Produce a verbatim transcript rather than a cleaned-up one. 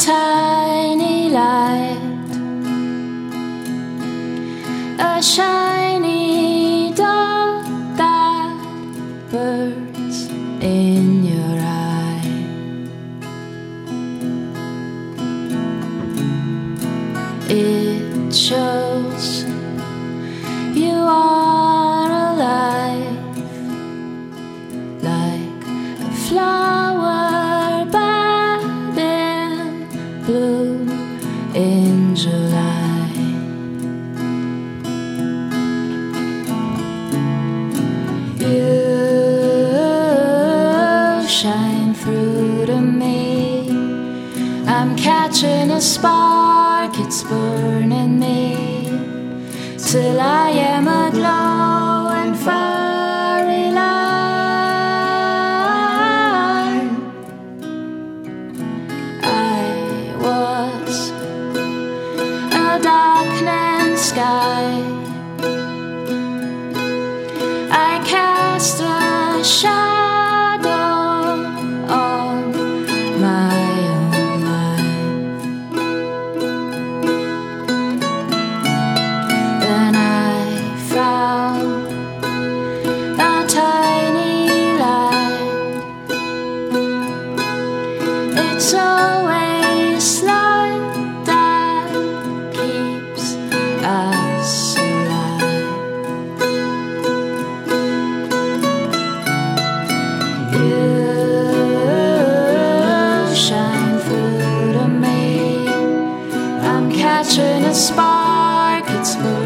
tiny light, a shiny dot that burns in your eye. It shows you are alive, like a flower bud in bloom in July. You shine through to me. I'm catching a spark, it's burning me till I am a glow and fiery light. I was a darkening sky. I cast a shadow on my own life. Then I found a tiny light. It's always light that keeps us alive. You shine through to me. I'm catching a spark, it's burning